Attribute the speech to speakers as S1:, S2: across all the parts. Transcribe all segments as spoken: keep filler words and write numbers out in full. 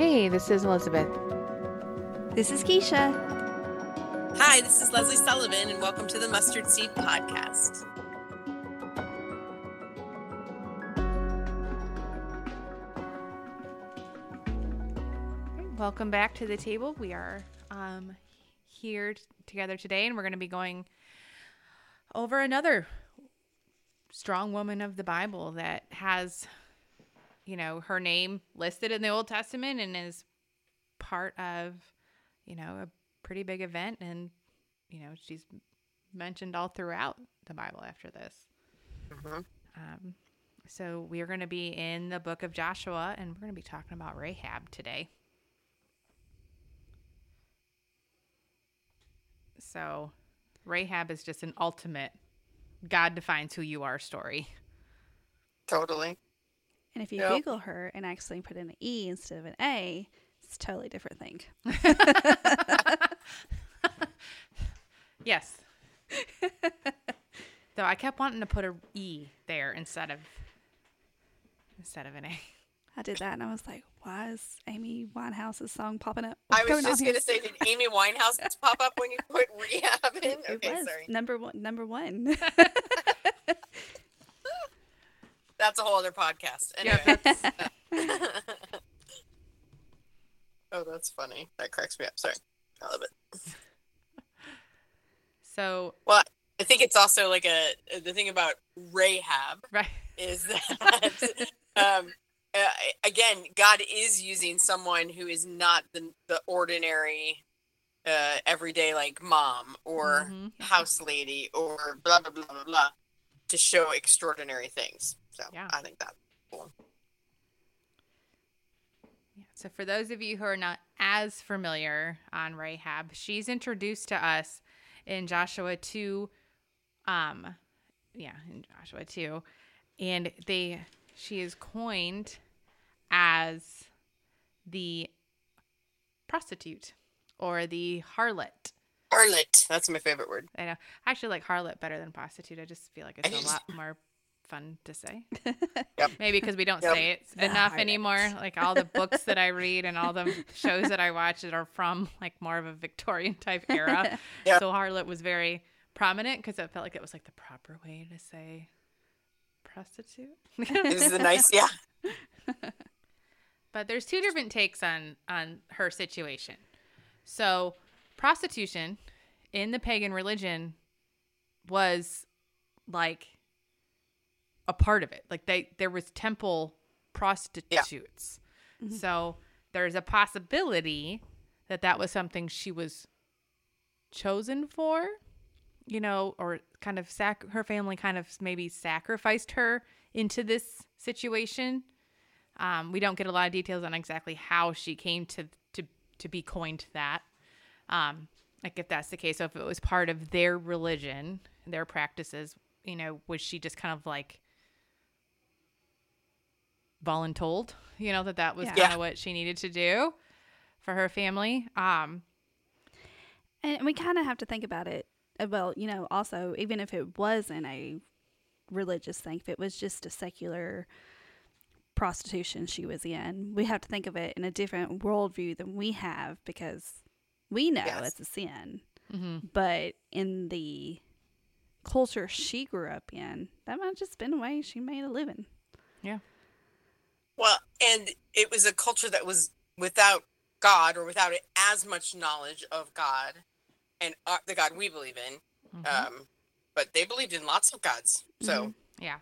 S1: Hey, this is Elizabeth.
S2: This is Keisha.
S3: Hi, this is Leslie Sullivan, and welcome to the Mustard Seed Podcast.
S1: Welcome back to the table. We are um, here t- together today, and we're going to be going over another strong woman of the Bible that has, you know, her name listed in the Old Testament and is part of, you know, a pretty big event. And, you know, she's mentioned all throughout the Bible after this.
S3: Mm-hmm.
S1: Um, so we are going to be in the book of Joshua, and we're going to be talking about Rahab today. So Rahab is just an ultimate God defines who you are story.
S3: Totally.
S2: And if you
S3: Yep.
S2: Google her and actually put in an E instead of an A, it's a totally different thing.
S1: Yes. Though I kept wanting to put a E there instead of instead of an A.
S2: I did that and I was like, why is Amy Winehouse's song popping up?
S3: I
S2: What's
S3: was
S2: going on
S3: just
S2: here?
S3: going to say, did Amy Winehouse pop up when you put rehab in?
S2: It
S3: Okay,
S2: was
S3: sorry.
S2: number one. Number one.
S3: That's a whole other podcast.
S1: Yeah,
S3: Anyway.
S1: that's,
S3: Oh, that's funny. That cracks me up. Sorry. I love it.
S1: so
S3: Well, I think it's also like a, the thing about Rahab
S1: right.
S3: is that, um, uh, again, God is using someone who is not the, the ordinary, uh, everyday, like mom or
S1: Mhm.
S3: house lady or blah, blah, blah, blah, blah, to show extraordinary things. So
S1: Yeah.
S3: I think that's cool.
S1: Yeah. So for those of you who are not as familiar on Rahab, she's introduced to us in Joshua two. Um, yeah, in Joshua two, and they she is coined as the prostitute or the harlot.
S3: Harlot. That's my favorite word.
S1: I know. I actually like harlot better than prostitute. I just feel like it's a lot more fun to say.
S3: Yep.
S1: Maybe because we don't
S3: Yep.
S1: say it
S2: Yeah,
S1: enough
S2: harlot.
S1: anymore. Like all the books that I read and all the shows that I watch that are from like more of a Victorian type era.
S3: Yeah.
S1: So harlot was very prominent because it felt like it was like the proper way to say prostitute.
S3: This is a nice, yeah.
S1: But there's two different takes on on her situation. So prostitution in the pagan religion was like a part of it. Like they there was temple prostitutes.
S2: Yeah. Mhm.
S1: So there's a possibility that that was something she was chosen for, you know, or kind of sac- her family kind of maybe sacrificed her into this situation. Um, we don't get a lot of details on exactly how she came to to to be coined that. Um, like if that's the case, so if it was part of their religion, their practices, you know, was she just kind of like voluntold, you know, that that was
S2: Yeah.
S1: kind of
S3: Yeah.
S1: what she needed to do for her family. Um,
S2: And we kind of have to think about it. uh, Well, you know, also, even if it wasn't a religious thing, if it was just a secular prostitution she was in, we have to think of it in a different worldview than we have because we know
S3: Yes.
S2: it's a sin.
S1: mhm.
S2: But in the culture she grew up in, that might have just been a way she made a living.
S1: Yeah.
S3: Well, and it was a culture that was without God or without as much knowledge of God and uh, the God we believe in.
S1: Mhm.
S3: Um, but they believed in lots of gods. So,
S2: Mhm.
S1: Yeah.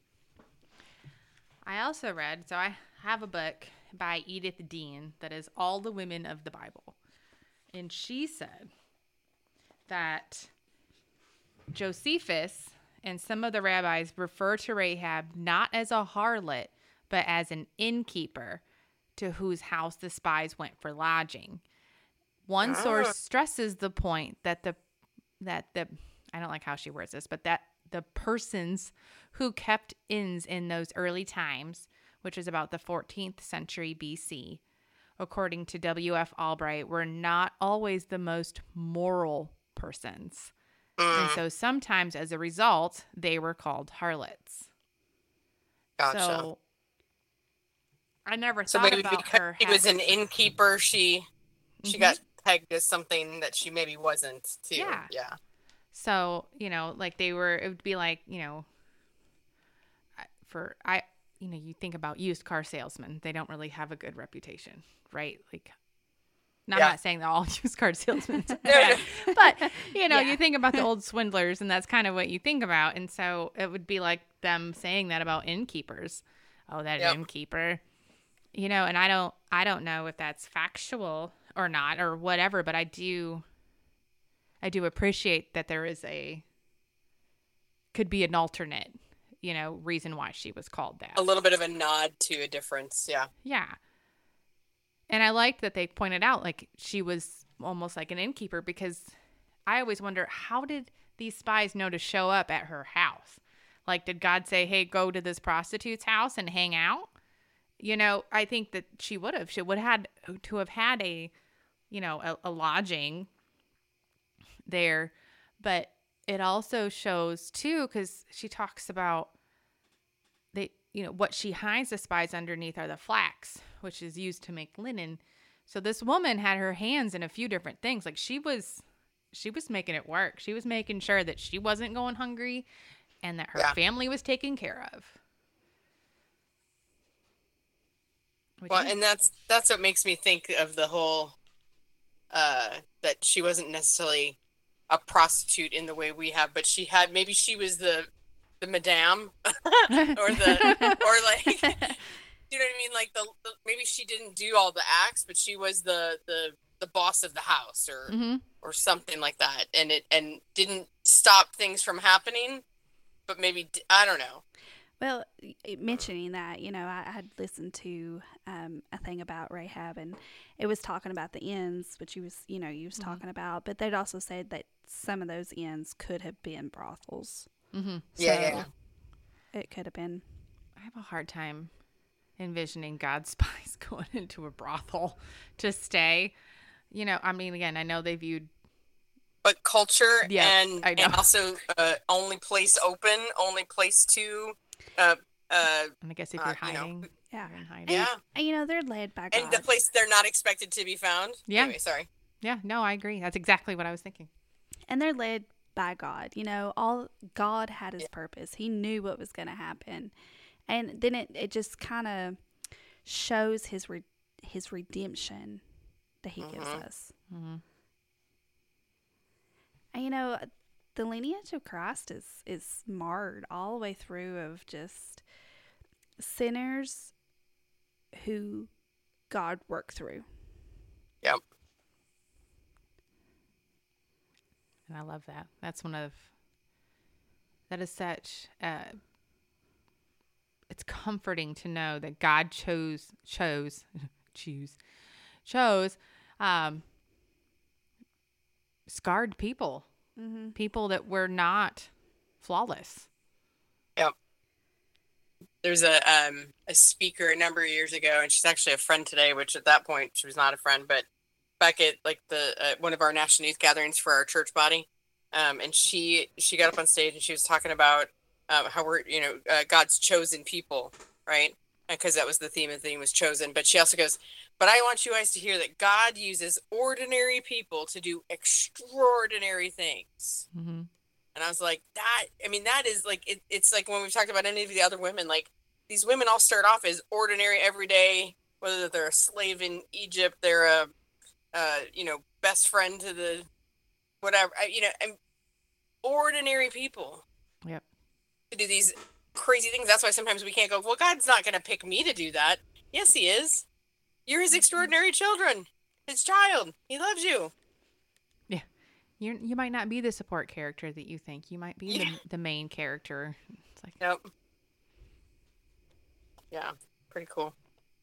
S1: I also read, so I have a book by Edith Dean that is All the Women of the Bible. And she said that Josephus and some of the rabbis refer to Rahab not as a harlot, but as an innkeeper to whose house the spies went for lodging. One
S3: Ah.
S1: source stresses the point that the that the I don't like how she words this, but that the persons who kept inns in those early times, which is about the fourteenth century B C, according to W F Albright, were not always the most moral persons. And
S3: mm,
S1: so sometimes as a result, they were called harlots.
S3: gotcha.
S1: So I never
S3: So
S1: thought
S3: maybe
S1: about
S3: because
S1: her.
S3: she was an innkeeper, she she
S1: Mhm.
S3: got pegged as something that she maybe wasn't too.
S1: Yeah.
S3: Yeah.
S1: So, you know, like they were, it would be like, you know, I- for, I, you know, you think about used car salesmen, they don't really have a good reputation, right? Like, now,
S3: Yeah.
S1: I'm not saying that all used car salesmen are
S3: No,
S1: bad, but, you know,
S2: Yeah.
S1: you think about the old swindlers and that's kind of what you think about. And so it would be like them saying that about innkeepers. Oh, that
S3: Yep.
S1: innkeeper, you know, and I don't, I don't know if that's factual or not or whatever, but I do, I do appreciate that there is a, could be an alternate, you know, reason why she was called that.
S3: A little bit of a nod to a difference. Yeah.
S1: Yeah. And I liked that they pointed out like she was almost like an innkeeper, because I always wonder, how did these spies know to show up at her house? Like, did God say, hey, go to this prostitute's house and hang out? You know, I think that she would have. She would have had to have had a, you know, a, a lodging there. But it also shows, too, because she talks about, they, you know, what she hides the spies underneath are the flax, which is used to make linen. So this woman had her hands in a few different things. Like she was, she was making it work. She was making sure that she wasn't going hungry and that her
S3: Yeah.
S1: family was taken care of. Which
S3: Well,
S1: is-
S3: and that's that's what makes me think of the whole uh that she wasn't necessarily a prostitute in the way we have, but she had, maybe she was the the madame or the or like you know what I mean, like the, the maybe she didn't do all the acts, but she was the the the boss of the house or
S1: Mhm.
S3: or something like that, and it and didn't stop things from happening, but maybe d- I don't know.
S2: Well, y- mentioning that, you know, I had listened to um, a thing about Rahab, and it was talking about the inns, which you was, you know, you was
S1: Mhm.
S2: talking about, but they'd also said that some of those inns could have been brothels.
S1: Mhm.
S2: So
S3: Yeah, yeah.
S2: it could have been.
S1: I have a hard time envisioning God's spies going into a brothel to stay. You know, I mean, again, I know they viewed.
S3: But culture
S1: Yeah,
S3: and
S1: I know.
S3: and also uh, only place open, only place to, uh, uh,
S1: And I guess if
S3: Uh,
S1: you're
S3: you know,
S1: hiding,
S2: Yeah.
S1: you're in hiding.
S2: And,
S3: yeah,
S2: and, you know, they're led by God.
S3: and the place they're not expected to be found.
S1: Yeah.
S3: Anyway, sorry.
S1: Yeah, no, I agree. That's exactly what I was thinking.
S2: and they're led by God. You know, all God had his
S3: Yeah.
S2: purpose. He knew what was going to happen. And then it, it just kind of shows his re- his redemption that he gives
S3: Mhm.
S2: us.
S1: Mm-hmm.
S2: And you know, the lineage of Christ is is marred all the way through of just sinners who God worked through.
S3: Yep.
S1: And I love that. That's one of, that is such, uh, it's comforting to know that God chose, chose, choose, chose, um, scarred people,
S2: Mm-hmm.
S1: people that were not flawless.
S3: Yep. There's a um a speaker a number of years ago, and she's actually a friend today. Which at that point she was not a friend, but back at like the uh, one of our national youth gatherings for our church body, um, and she she got up on stage and she was talking about uh, how we're you know uh, God's chosen people, right? Because that was the theme. The theme was chosen. But she also goes, but I want you guys to hear that God uses ordinary people to do extraordinary things.
S1: Mm-hmm.
S3: And I was like, that, I mean, that is like, it, it's like when we've talked about any of the other women, like these women all start off as ordinary everyday, whether they're a slave in Egypt, they're a, uh, you know, best friend to the, whatever, I, you know, and ordinary people
S1: Yep.
S3: to do these crazy things. That's why sometimes we can't go, well, God's not going to pick me to do that. Yes, he is. You're his extraordinary children, his child. He loves you.
S1: You you might not be the support character that you think. You might be
S3: Yeah.
S1: the, the main character. It's like,
S3: Yep. Yeah. Pretty cool.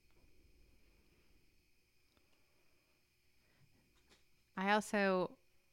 S1: I also,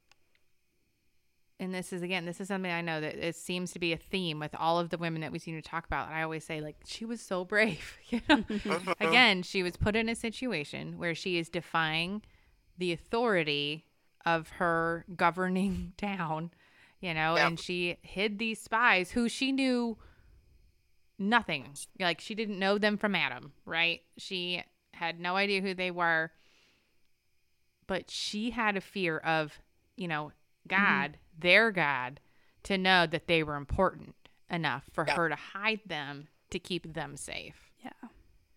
S1: and this is again, this is something I know that it seems to be a theme with all of the women that we seem to talk about. I always say, like, she was so brave. You know? Again, she was put in a situation where she is defying the authority of her governing town, you know,
S3: Yeah.
S1: and she hid these spies who she knew nothing. Like, she didn't know them from Adam, right? She had no idea who they were. But she had a fear of, you know, God, mm-hmm. their God, to know that they were important enough for yeah. her to hide them to keep them safe.
S2: Yeah.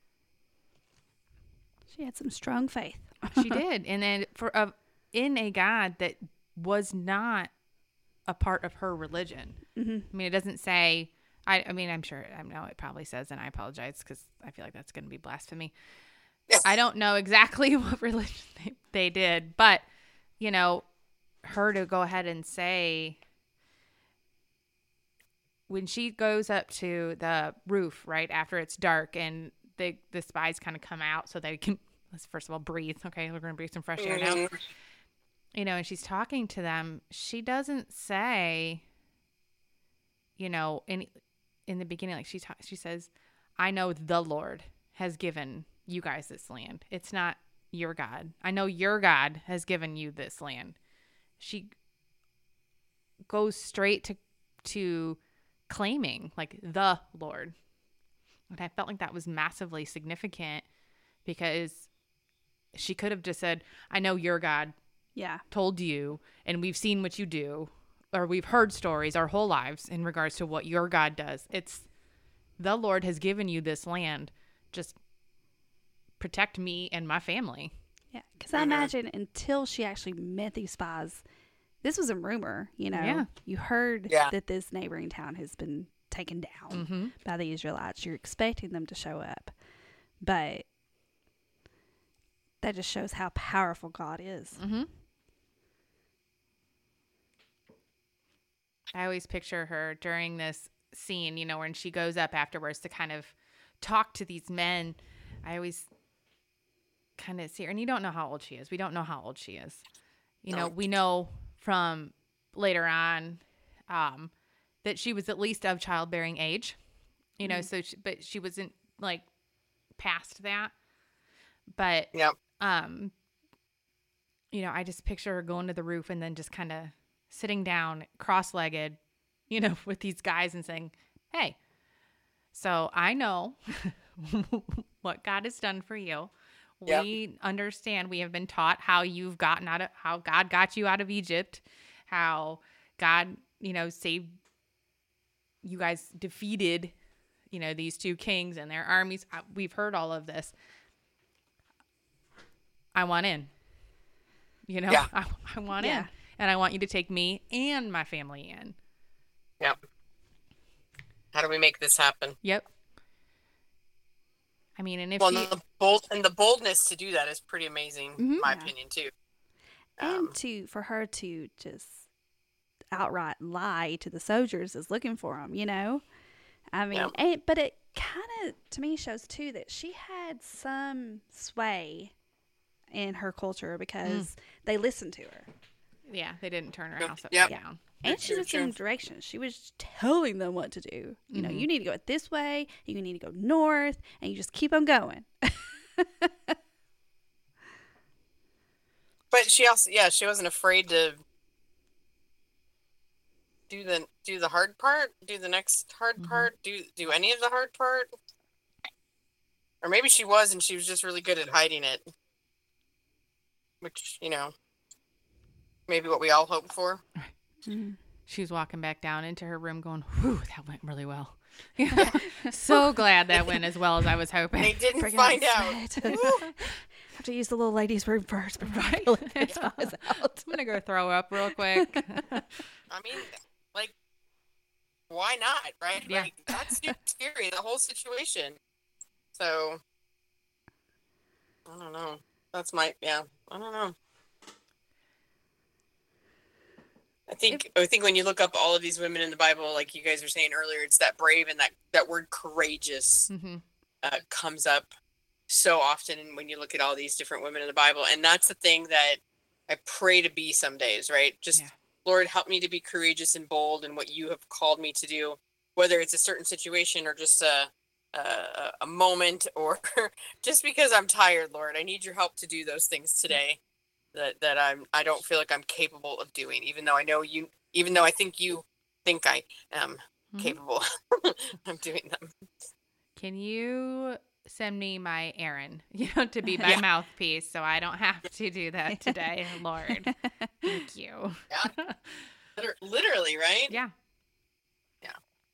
S2: She had some strong faith.
S1: She did. And then for a, in a God that was not a part of her religion. Mm-hmm. I mean, it doesn't say, I, I mean, I'm sure, I know it probably says, and I apologize because I feel like that's going to be blasphemy. I don't know exactly what religion they, they did, but, you know, her to go ahead and say, when she goes up to the roof, right, after it's dark and the, the spies kind of come out so they can, let's first of all breathe. Okay, we're going to breathe some fresh air now. You know, and she's talking to them. She doesn't say, you know, in, in the beginning, like she, ta- she says, I know the Lord has given you guys this land. It's not your God. I know your God has given you this land. She goes straight to to claiming like the Lord. And I felt like that was massively significant because she could have just said, I know your God
S2: yeah.
S1: told you, and we've seen what you do, or we've heard stories our whole lives in regards to what your God does. It's the Lord has given you this land. Just protect me and my family.
S2: Yeah, because I imagine until she actually met these spies, this was a rumor, you know.
S1: Yeah.
S2: You heard
S3: yeah.
S2: that this neighboring town has been taken down
S1: mm-hmm.
S2: by the Israelites. You're expecting them to show up. But that just shows how powerful God is.
S1: Mm-hmm. I always picture her during this scene, you know, when she goes up afterwards to kind of talk to these men. I always kind of see her, and you don't know how old she is. We don't know how old she is. You know, we know from later on um, that she was at least of childbearing age. You know, mm-hmm. so she, but she wasn't like past that. But
S3: yep.
S1: um, you know, I just picture her going to the roof and then just kind of sitting down, cross-legged, you know, with these guys and saying, "Hey, so I know what God has done for you.
S3: Yep.
S1: We understand. We have been taught how you've gotten out of, how God got you out of Egypt, how God, you know, saved you guys, defeated, you know, these two kings and their armies. We've heard all of this. I want in, you know,
S3: yeah.
S1: I, I want
S2: yeah.
S1: in, and I want you to take me and my family in."
S3: Yep. How do we make this happen?
S1: Yep. I mean, and if
S3: well,
S1: she...
S3: the bold and the boldness to do that is pretty amazing,
S1: mm-hmm.
S3: in my
S2: yeah.
S3: opinion, too.
S2: And
S3: Um,
S2: to for her to just outright lie to the soldiers is looking for them, you know. I mean,
S3: yeah.
S2: and, but it kind of to me shows too that she had some sway in her culture because mm. they listened to her.
S1: Yeah, they didn't turn her house upside
S3: yep.
S1: down.
S2: And she was giving directions. She was telling them what to do. You mm-hmm. know, you need to go this way, you need to go north, and you just keep on going.
S3: But she also, yeah, she wasn't afraid to do the do the hard part, do the next hard mm-hmm. part, do do any of the hard part. Or maybe she was, and she was just really good at hiding it. Which, you know, maybe what we all hope for.
S2: Mm-hmm.
S1: She was walking back down into her room going, whew, that went really well. Yeah. So glad that went as well as I was hoping.
S3: They didn't
S2: Bring
S3: find out.
S2: Have to use the little lady's room first.
S1: Right?
S2: It
S1: yeah. out. I'm going to go throw up real quick.
S3: I mean, like, why not, right?
S1: Yeah.
S3: Like, that's scary, the whole situation. So, I don't know. That's my, yeah, I don't know. I think I think when you look up all of these women in the Bible, like you guys were saying earlier, it's that brave and that, that word courageous
S1: mm-hmm.
S3: uh, comes up so often when you look at all these different women in the Bible. And that's the thing that I pray to be some days, right? Just, yeah. Lord, help me to be courageous and bold in what you have called me to do, whether it's a certain situation or just a, a, a moment or just because I'm tired, Lord. I need your help to do those things today. That that I'm I don't feel like I'm capable of doing, even though I know you, even though I think you think I am.
S1: Mhm.
S3: capable of doing them.
S1: Can you send me my errand, you know, to be my
S3: Yeah.
S1: mouthpiece so I don't have to do that today, Lord? Thank you.
S3: Yeah. Liter- Literally, right?
S1: Yeah.
S3: Yeah.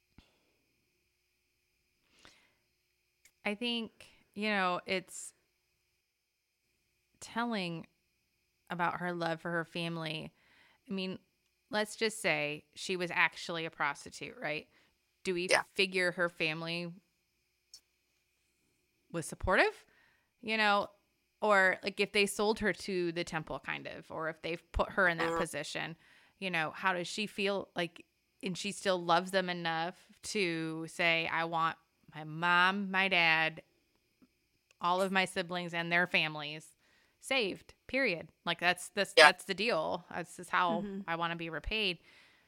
S1: I think, you know, it's telling about her love for her family. I mean, let's just say she was actually a prostitute, right? Do we
S3: Yeah.
S1: figure her family was supportive? You know, or like if they sold her to the temple, kind of, or if they've put her in that
S3: Mhm.
S1: position, you know, how does she feel like, and she still loves them enough to say, I want my mom, my dad, all of my siblings and their families saved, period. Like that's this
S3: Yeah.
S1: that's the deal. That's just how
S2: Mhm.
S1: I want to be repaid.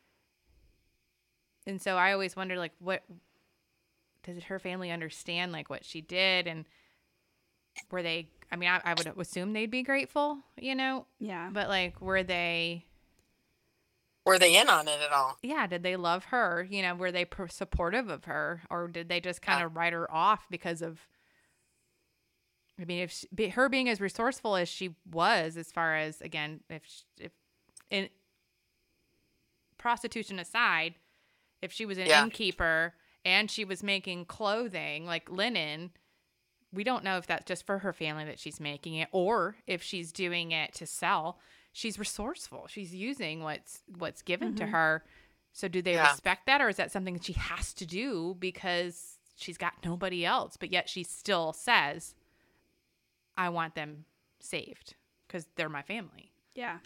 S1: And so I always wonder, like, what does her family understand, like what she did, and were they, I mean, I, I would assume they'd be grateful, you know,
S2: Yeah.
S1: but like, were they,
S3: Were they in on it at all?
S1: yeah, did they love her? You know, were they per- supportive of her, or did they just kind
S3: Yeah.
S1: of write her off because of, I mean, if she, be, her being as resourceful as she was, as far as, again, if, sh- if, in prostitution aside, if she was an
S3: Yeah.
S1: innkeeper and she was making clothing like linen, we don't know if that's just for her family that she's making it, or if she's doing it to sell. She's resourceful. She's using what's what's given to
S2: Mhm.
S1: her. So do they
S3: Yeah.
S1: respect that, or is that something that she has to do because she's got nobody else? But yet she still says, I want them saved because they're my family.
S2: Yeah.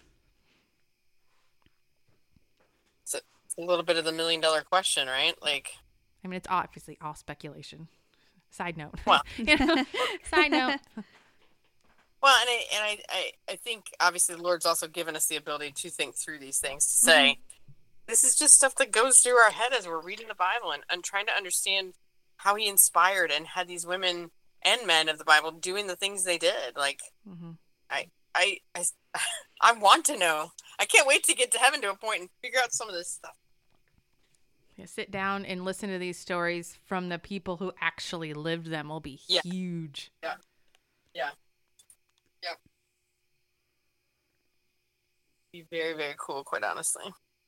S3: It's a, it's a little bit of the million dollar question, right? Like,
S1: I mean, it's obviously all speculation. Side note.
S3: Well.
S1: You know? Side note.
S3: well, and I and I, I I think obviously the Lord's also given us the ability to think through these things. To say, this is just stuff that goes through our head as we're reading the Bible and, and trying to understand how He inspired and had these women and men of the Bible doing the things they did. Like,
S1: Mm-hmm.
S3: I, I, I, I want to know. I can't wait to get to heaven to a point and figure out some of this stuff.
S1: Yeah, sit down and listen to these stories from the people who actually lived them will be
S3: Yeah.
S1: huge.
S3: Yeah. Yeah. Yeah. Be very, very cool, quite honestly.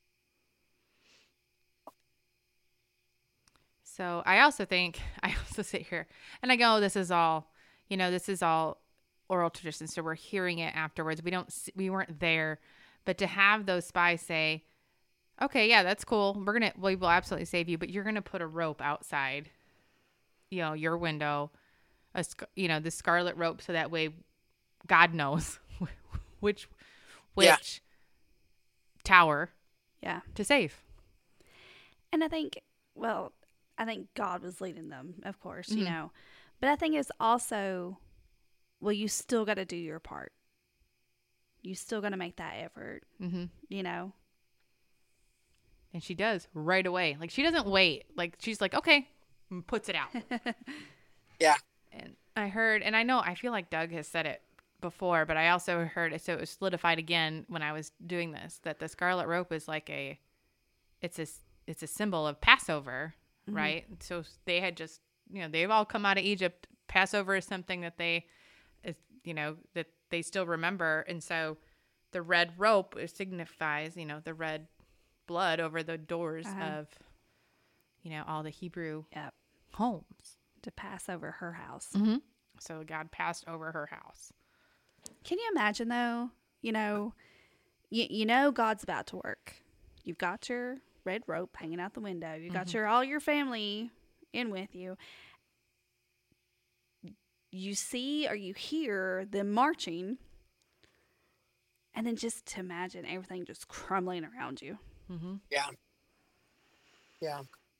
S1: So I also think, I also sit here and I go, oh, this is all, you know, this is all oral tradition. So we're hearing it afterwards. We don't, s- we weren't there, but to have those spies say, okay, yeah, that's cool. We're going to, we will absolutely save you, but you're going to put a rope outside, you know, your window, a, sc- you know, the scarlet rope. So that way God knows which, which
S3: Yeah.
S1: tower
S2: Yeah.
S1: to save.
S2: And I think, well, I think God was leading them, of course, you
S1: Mhm.
S2: know. But I think it's also, well, you still got to do your part. You still got to make that effort,
S1: Mm-hmm.
S2: you know.
S1: And she does right away. Like, she doesn't wait. Like, she's like, okay, and puts it out.
S3: Yeah.
S1: And I heard, and I know, I feel like Doug has said it before, but I also heard it, so it was solidified again when I was doing this, that the scarlet rope is like a, it's a, it's a symbol of Passover,
S2: Mhm.
S1: right? So they had just, you know, they've all come out of Egypt. Passover is something that they, is, you know, that they still remember. And so the red rope signifies, you know, the red blood over the doors
S2: Uh-huh.
S1: of, you know, all the Hebrew
S2: Yep.
S1: homes.
S2: To pass over her house.
S1: Mm-hmm. So God passed over her house.
S2: Can you imagine, though? You know, you, you know God's about to work. You've got your red rope hanging out the window. You've got
S1: Mhm.
S2: your all your family in with you. You see or you hear them marching. And then just to imagine everything just crumbling around you.
S1: Mm-hmm.
S3: Yeah. Yeah.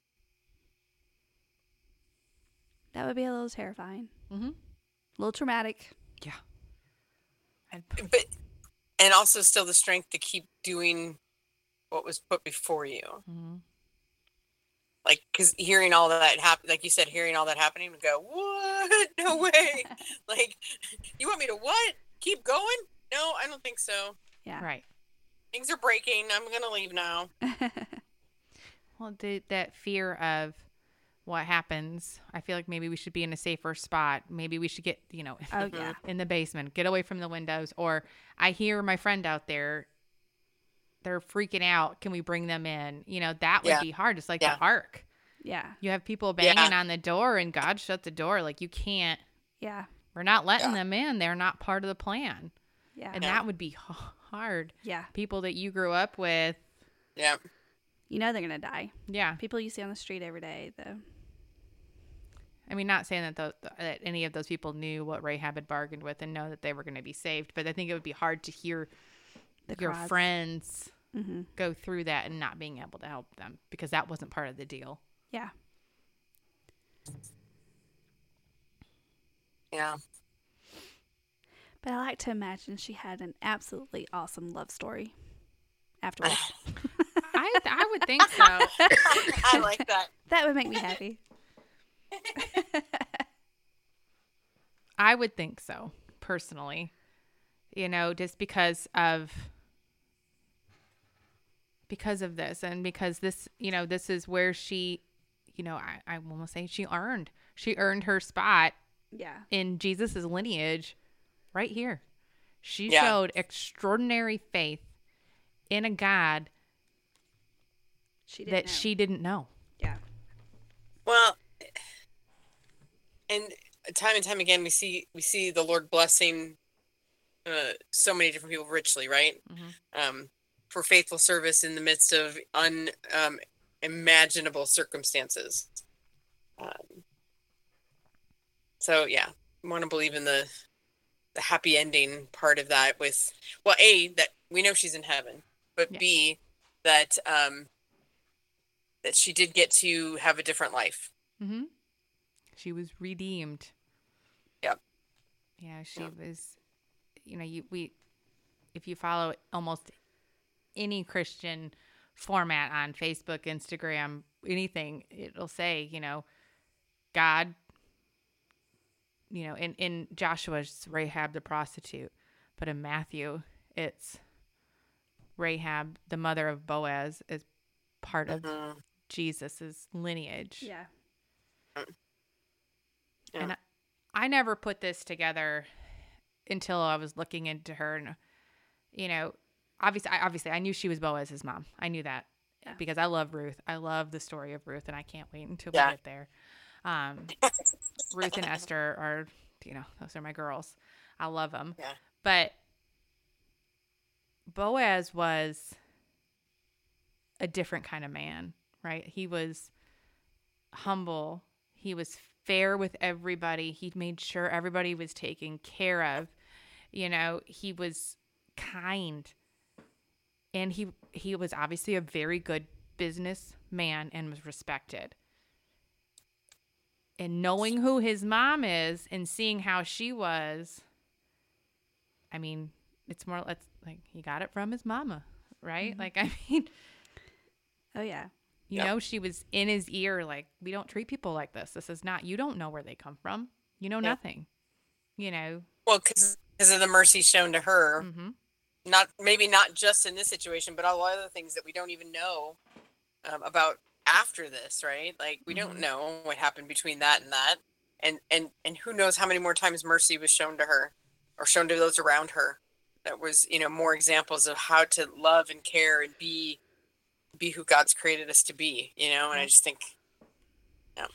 S2: That would be a little terrifying.
S1: Mm-hmm.
S2: A little traumatic.
S1: Yeah. I'd,
S3: But and also still the strength to keep doing what was put before you.
S1: mm-hmm.
S3: Like, because hearing all that happen, like you said, hearing all that happening, we go, what? No way. Like, you want me to what? Keep going? No, I don't think so.
S2: Yeah.
S1: Right.
S3: Things are breaking. I'm gonna leave now.
S1: Well, Well, the, that fear of what happens, I feel like maybe we should be in a safer spot. Maybe we should get, you know,
S2: Oh, yeah.
S1: in the basement, get away from the windows. Or I hear my friend out there, they're freaking out. Can we bring them in? You know, that would
S3: Yeah.
S1: be hard. It's like
S3: Yeah.
S1: the ark.
S2: Yeah.
S1: You have people banging
S3: Yeah.
S1: on the door and God shut the door. Like you can't,
S2: Yeah.
S1: we're not letting
S3: Yeah.
S1: them in. They're not part of the plan.
S2: Yeah.
S1: And
S3: Yeah.
S1: that would be h- hard.
S2: Yeah.
S1: People that you grew up with.
S3: Yeah.
S2: You know they're going to die.
S1: Yeah.
S2: People you see on the street every day, though.
S1: I mean, not saying that those, that any of those people knew what Rahab had bargained with and know that they were going to be saved, but I think it would be hard to hear
S2: The
S1: your
S2: cries.
S1: friends
S2: Mm-hmm.
S1: go through that and not being able to help them because that wasn't part of the deal.
S2: Yeah.
S3: Yeah.
S2: But I like to imagine she had an absolutely awesome love story afterwards.
S1: I I would think so.
S3: I like that.
S2: That would make me happy.
S1: I would think so, personally. You know, just because of because of this and because this, you know, this is where she, you know, I, I want to say she earned. She earned her spot
S2: Yeah.
S1: in Jesus's lineage right here. She
S3: Yeah.
S1: showed extraordinary faith in a God
S2: She didn't
S1: that
S2: know.
S1: she didn't know.
S2: Yeah.
S3: Well, and time and time again, we see we see the Lord blessing uh, so many different people richly, right?
S1: Mhm.
S3: Um, for faithful service in the midst of unimaginable circumstances. Um, so yeah, I want to believe in the the happy ending part of that. With well, a that we know she's in heaven, but
S1: Yeah.
S3: b that um, that she did get to have a different life.
S1: Mm-hmm. She was redeemed.
S3: Yep.
S1: Yeah, she
S3: Yep.
S1: was. You know, you we, if you follow almost any Christian format on Facebook, Instagram, anything, it'll say, you know, God. You know, in in Joshua's Rahab the prostitute, but in Matthew, it's Rahab, the mother of Boaz, is part of
S3: Mhm.
S1: Jesus's lineage.
S2: Yeah.
S3: Yeah.
S1: And I, I never put this together until I was looking into her, and you know, obviously, I, obviously, I knew she was Boaz's mom. I knew that
S2: Yeah.
S1: because I love Ruth. I love the story of Ruth, and I can't wait until
S3: Yeah.
S1: we get there. Um, Ruth and Esther are, you know, those are my girls. I love them.
S3: Yeah.
S1: But Boaz was a different kind of man, right? He was humble. He was fair with everybody. He made sure everybody was taken care of. You know, he was kind. And he he was obviously a very good businessman and was respected. And knowing who his mom is and seeing how she was, I mean, it's more it's like he got it from his mama, right?
S2: Mm-hmm.
S1: Like, I mean,
S2: Oh, yeah.
S1: you
S3: Yeah.
S1: know, she was in his ear, like, we don't treat people like this. This is not, you don't know where they come from. You know
S3: Yeah.
S1: nothing, you know?
S3: Well, because of the mercy shown to her,
S1: Mm-hmm.
S3: not maybe not just in this situation, but a lot of the things that we don't even know um, about after this, right? Like we don't
S1: Mhm.
S3: know what happened between that and that, and and and who knows how many more times mercy was shown to her, or shown to those around her. That was, you know, more examples of how to love and care and be be who God's created us to be, you know. And I just think, yeah,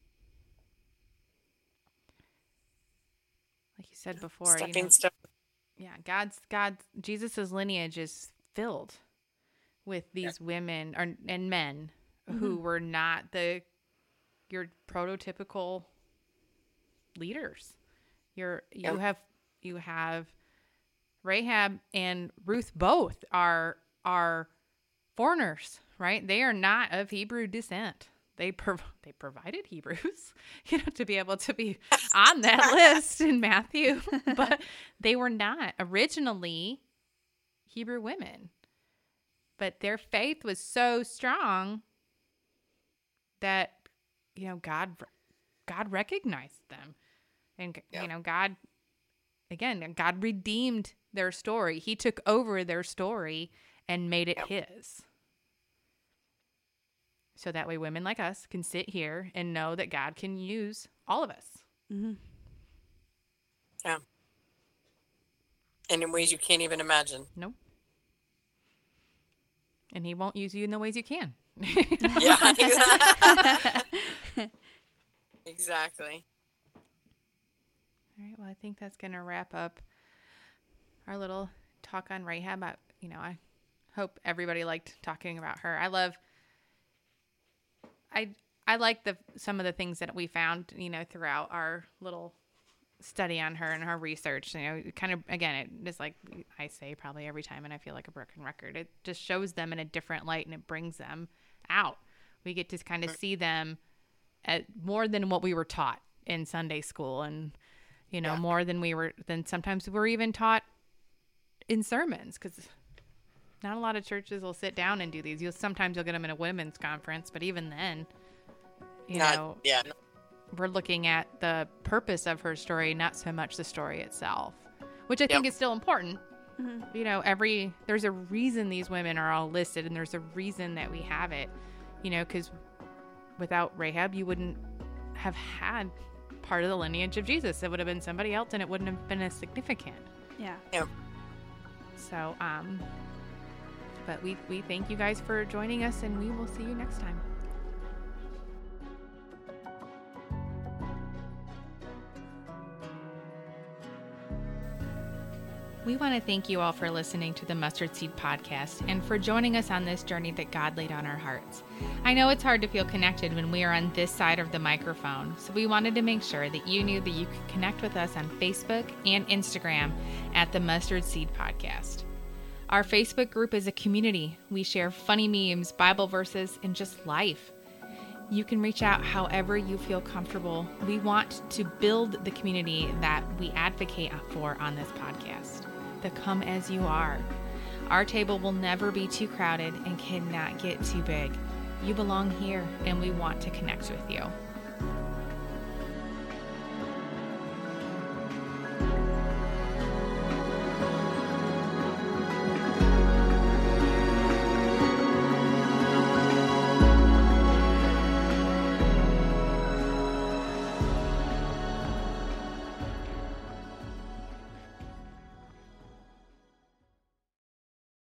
S1: Like you said before, you
S3: stepping
S1: know,
S3: stone.
S1: yeah, God's, God's, Jesus's lineage is filled with these women or, and men who were not the, your prototypical leaders. You're, you
S3: Yeah.
S1: have, you have Rahab and Ruth both are, are foreigners, right? They are not of Hebrew descent. They prov- they provided Hebrews, you know, to be able to be on that list in Matthew, but they were not originally Hebrew women. But their faith was so strong that, you know, God God recognized them, and
S3: Yeah.
S1: you know, God again, God redeemed their story. He took over their story and made it
S3: Yeah.
S1: his. So that way women like us can sit here and know that God can use all of us.
S2: Mm-hmm.
S3: Yeah. And in ways you can't even imagine.
S1: Nope. And he won't use you in the ways you can.
S3: Yeah. Exactly.
S1: All right. Well, I think that's going to wrap up our little talk on Rahab. I, you know, I hope everybody liked talking about her. I love, I, I like the, some of the things that we found, you know, throughout our little study on her and her research. You know, kind of, again, it just like I say probably every time, and I feel like a broken record, it just shows them in a different light and it brings them out. We get to kind of see them at more than what we were taught in Sunday school, and, you know, yeah. more than we were, than sometimes we're even taught in sermons, because not a lot of churches will sit down and do these. You'll sometimes you'll get them in a women's conference, but even then, you
S3: not,
S1: know,
S3: yeah.
S1: we're looking at the purpose of her story, not so much the story itself, which I
S3: yep.
S1: think is still important.
S2: Mm-hmm.
S1: You know, every, there's a reason these women are all listed, and there's a reason that we have it, you know, because without Rahab, you wouldn't have had part of the lineage of Jesus. It would have been somebody else, and it wouldn't have been as significant.
S2: Yeah.
S3: Yep.
S1: So, um, but we, we thank you guys for joining us, and we will see you next time. We want to thank you all for listening to the Mustard Seed Podcast and for joining us on this journey that God laid on our hearts. I know it's hard to feel connected when we are on this side of the microphone, so we wanted to make sure that you knew that you could connect with us on Facebook and Instagram at the Mustard Seed Podcast. Our Facebook group is a community. We share funny memes, Bible verses, and just life. You can reach out however you feel comfortable. We want to build the community that we advocate for on this podcast. The come as you are. Our table will never be too crowded and cannot get too big. You belong here, and we want to connect with you.